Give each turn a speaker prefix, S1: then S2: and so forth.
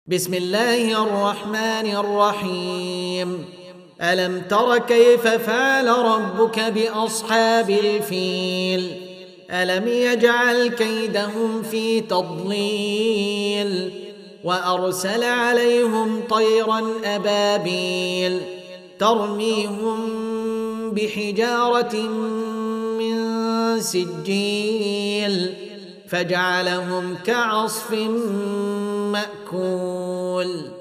S1: بسم الله الرحمن الرحيم. ألم تر كيف فعل ربك بأصحاب الفيل؟ ألم يجعل كيدهم في تضليل وأرسل عليهم طيرا أبابيل ترميهم بحجارة من سجيل فجعلهم كعصف مأكول.